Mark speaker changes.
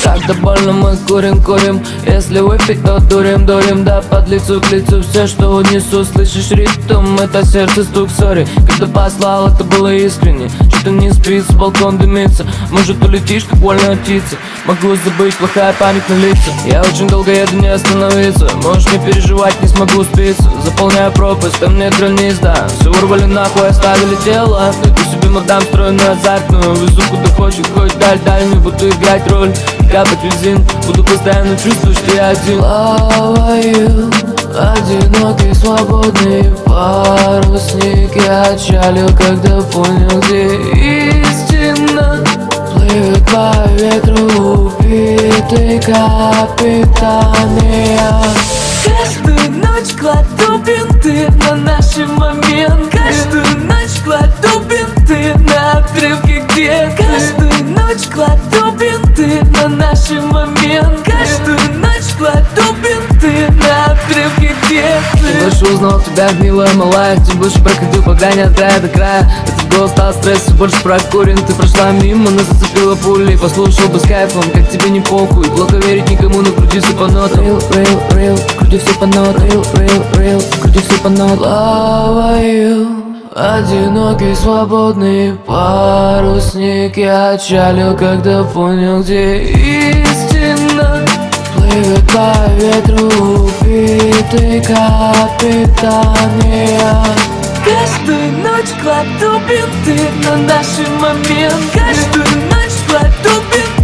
Speaker 1: Когда больно мы курим. Если выпить, то дурим. Да под лицу к лицу все, что унесу. Слышишь ритм, это сердце стук, сори. Когда послал, это было искренне. Что-то не спится, балкон дымится. Может улетишь, как вольная птица. Могу забыть, плохая память на лица. Я очень долго еду, не остановиться. Можешь не переживать, не смогу спиться. Заполняю пропасть, там нет границ, да. Все урвали нахуй, оставили тело. Найду себе мадам, стройную азартную. Везу куда хочешь, хоть дальнюю. Буду играть роль, капать бензин. Буду постоянно чувствовать, что я один. Плаваю, одинокий, свободный парусник. Я отчалил, когда понял, где истина. Плывет по ветру убитый капитан, и я каждую ночь кладу бинты на наши моменты. Каждую ночь кладу бинты на отрывки, где каждую ночь кладу бинты на наши моменты. Каждую ночь кладу бинты на отрывки, где ты. Больше узнал тебя, милая малая. Тем больше проходил по грани от края до края. Этот голос стал стресс, больше прокурен. Ты прошла мимо, нас зацепила пулей. Послушал бы с кайфом, как тебе не похуй. Плохо верить никому, но крути все по нотам. Real, крути все по нотам. Real, крути все по нотам. Плаваю, одинокий, свободный парусник. Я отчалил, когда понял, где истина. Плывет по ветру убитый капитан, и я каждую ночь кладу бинты на наши моменты. Каждую ночь кладу бинты